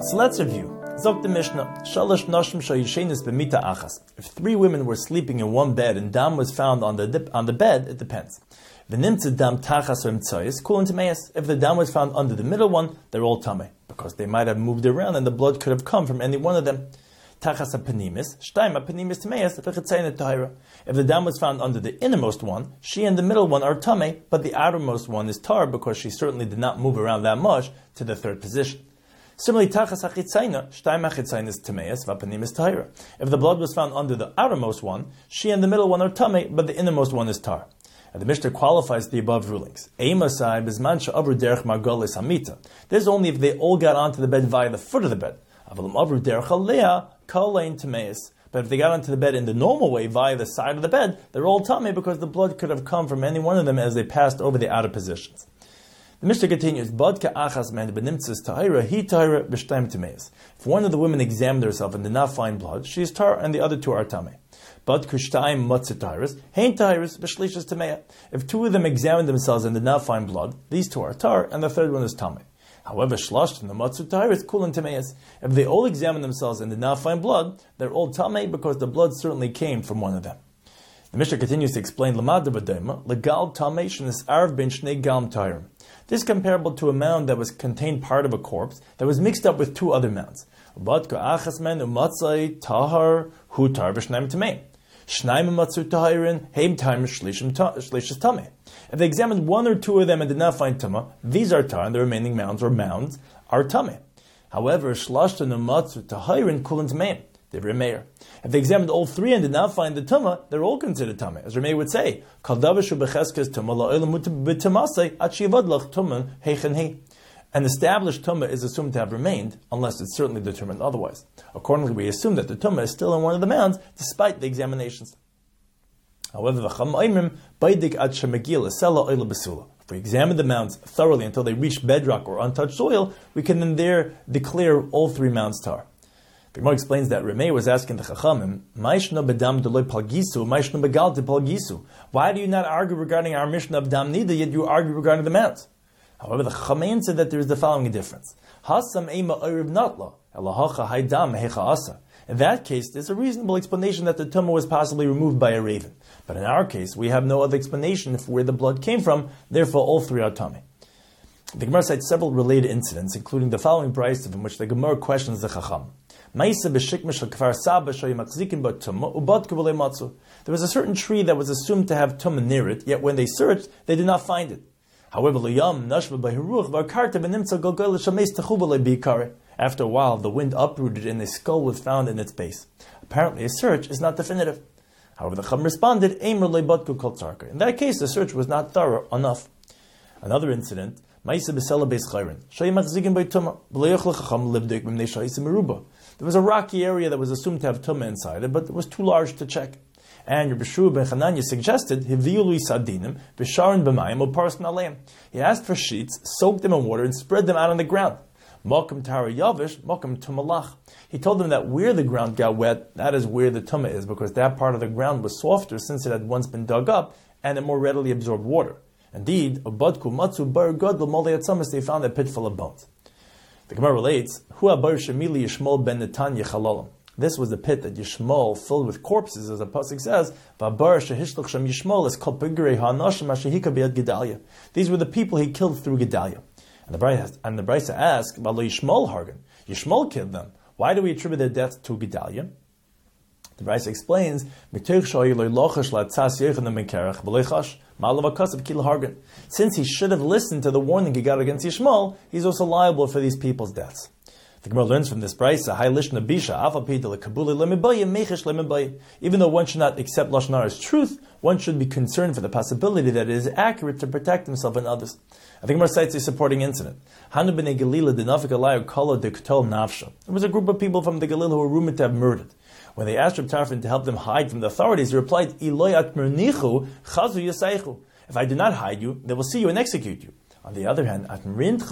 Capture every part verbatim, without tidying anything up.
So let's review. Zok the Mishnah, Shalosh Nashim Shayishenis B'mita Achas. If three women were sleeping in one bed and dam was found on the dip, on the bed, it depends. V'nimtze dam tachas v'mtzayis kulin tameis. If the dam was found under the middle one, they're all tamei, because they might have moved around and the blood could have come from any one of them. Tachas apenimis, shtaim apenimis tameis v'chetzayin tahira. If the dam was found under the innermost one, she and the middle one are tamei, but the outermost one is tar because she certainly did not move around that much to the third position. Similarly, tachas hachitzayna, shtaim hachitzayna is tameis, vapanim is tahira. If the blood was found under the outermost one, she and the middle one are tamei, but the innermost one is tar. And the Mishnah qualifies the above rulings. Eimasai bizman she'avru derech margolis hamita. This is only if they all got onto the bed via the foot of the bed. Avalim avru derech alea kalein tameis. But if they got onto the bed in the normal way via the side of the bed, they're all tamei because the blood could have come from any one of them as they passed over the outer positions. The Mishnah continues, Badka achas man benimtzes tahira, he tahira b'shtaim tameis. If one of the women examined herself and did not find blood, she is tar, and the other two are tamei. Badku shtaim matzah tahiris, hein tahiris b'shlishas tameya. If two of them examined themselves and did not find blood, these two are tar, and the third one is tamei. However, shlosh and the matzah tahiris kulan tameis. If they all examined themselves and did not find blood, they're all tamei because the blood certainly came from one of them. The Mishnah continues to explain, Lamad b'daima, legal tamei shenis arv ben shnei galm tahirim. This is comparable to a mound that was contained part of a corpse that was mixed up with two other mounds. If the examined one or two of them and did not find tuma, these are tar, and the remaining mounds or mounds are tameh. However, they were meir. If they examined all three and did not find the tumah, they're all considered tameh. As Rameh would say, an established tumah is assumed to have remained, unless it's certainly determined otherwise. Accordingly, we assume that the tumah is still in one of the mounds, despite the examinations. However, if we examine the mounds thoroughly until they reach bedrock or untouched soil, we can then there declare all three mounds tar. The Gemara explains that Rameh was asking the Chachamim, why do you not argue regarding our Mishnah of Dam Nida, yet you argue regarding the mounds? However, the Chachamim said that there is the following difference. In that case, there's a reasonable explanation that the tumah was possibly removed by a raven. But in our case, we have no other explanation for where the blood came from, therefore all three are tamei. The Gemara cites several related incidents, including the following brayso in which the Gemara questions the Chacham. There was a certain tree that was assumed to have tumah near it, yet when they searched, they did not find it. However, after a while, the wind uprooted and a skull was found in its base. Apparently, a search is not definitive. However, the Chacham responded, in that case, the search was not thorough enough. Another incident, there was a rocky area that was assumed to have tumah inside it, but it was too large to check. And Rabbi Shua ben Chananya suggested, he asked for sheets, soaked them in water, and spread them out on the ground. He told them that where the ground got wet, that is where the tumah is, because that part of the ground was softer since it had once been dug up, and it more readily absorbed water. Indeed, they found a pit full of bones. The Gemara relates, this was the pit that Yishmael filled with corpses, as the pasuk says, these were the people he killed through Gedaliah. And the Brisa, and the Brisa asked, Yishmael Hargan. Yishmael killed them. Why do we attribute their death to Gedaliah? The Brisa explains, since he should have listened to the warning he got against Yishmael, he's also liable for these people's deaths. The Gemara learns from this Brisa, even though one should not accept Lashon Hara as truth, one should be concerned for the possibility that it is accurate to protect himself and others. I think Gemara cites a supporting incident. There was a group of people from the Galil who were rumored to have murdered. When they asked Reb Tarfon to help them hide from the authorities, he replied, if I do not hide you, they will see you and execute you. On the other hand, how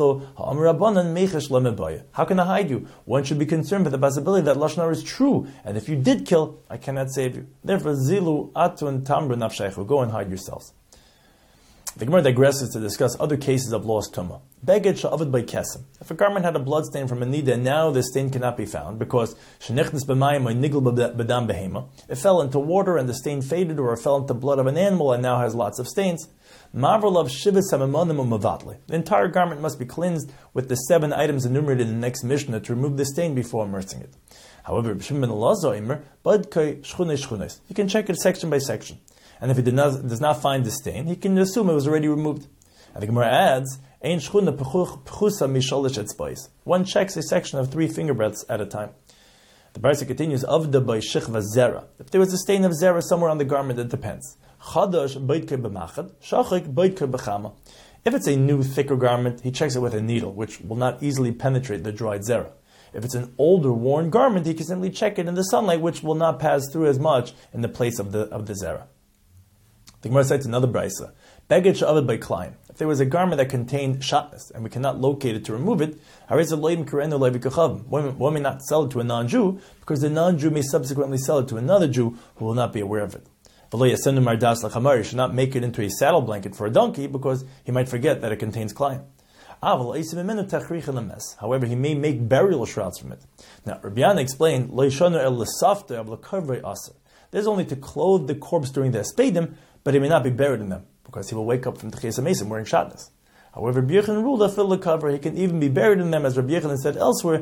can I hide you? One should be concerned for the possibility that Lashon Hara is true, and if you did kill, I cannot save you. Therefore, zilu atun tamru nafshaychu, go and hide yourselves. The Gemara digresses to discuss other cases of lost tumah. Beged she'avad by kesem. If a garment had a blood stain from a nida, and now the stain cannot be found because shenichnas b'mayim or nigel b'dam behema, it fell into water and the stain faded, or it fell into blood of an animal and now has lots of stains. Mavralav shivas hamamonim u'mavatli. The entire garment must be cleansed with the seven items enumerated in the next Mishnah to remove the stain before immersing it. However, Shimon ben Elazar Imer badkei shchunes shchunes. You can check it section by section. And if he did not, does not find the stain, he can assume it was already removed. And the Gemara adds, Ein shchuna pechusa mishalish etzbais. One checks a section of three finger breadths at a time. The Brisa continues, Avda by shichva zera. If there was a stain of zera somewhere on the garment, it depends. Chadash beitke b'machad, shachik beitke b'chama. If it's a new, thicker garment, he checks it with a needle, which will not easily penetrate the dried zera. If it's an older, worn garment, he can simply check it in the sunlight, which will not pass through as much in the place of the of the zera. The Gemara cites another brisa. Beged she'avad by klein. If there was a garment that contained shatnez and we cannot locate it to remove it, one may not sell it to a non-Jew because the non-Jew may subsequently sell it to another Jew who will not be aware of it. He should not make it into a saddle blanket for a donkey because he might forget that it contains klein. However, he may make burial shrouds from it. Now, Rabbi Yana explained, there's only to clothe the corpse during the espedim, but he may not be buried in them, because he will wake up from Techiyas HaMesim wearing shatnez. However, Rabbi Yochanan ruled that fill the cover, he can even be buried in them, as Rabbi Yochanan said elsewhere,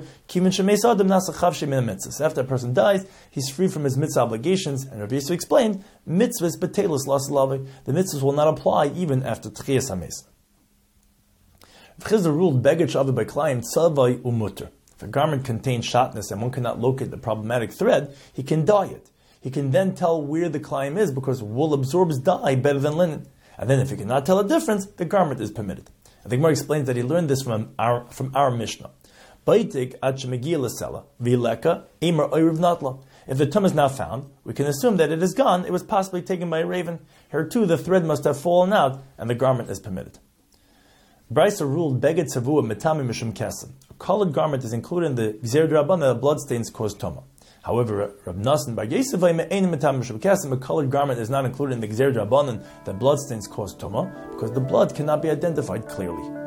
after a person dies, he's free from his mitzvah obligations, and Rabbi Yisrael explained, mitzvahs betelus lasalavi, the mitzvahs will not apply even after Techiyas HaMesim. Chizda ruled beged she'avad by klein tzavai umuter. If a garment contains shatnez and one cannot locate the problematic thread, he can dye it. He can then tell where the klein is because wool absorbs dye better than linen. And then if he cannot tell a difference, the garment is permitted. And the Gemara explains that he learned this from our from our Mishnah. If the tum is now found, we can assume that it is gone. It was possibly taken by a raven. Here too, the thread must have fallen out, and the garment is permitted. Brisa ruled beged savua metami mishum kesem. A colored garment is included in the gzer d'Rabbanan that bloodstains cause tuma. However, Rab Nasan bar Yosef, a colored garment is not included in the gzer d'Rabbanan that bloodstains cause tuma because the blood cannot be identified clearly.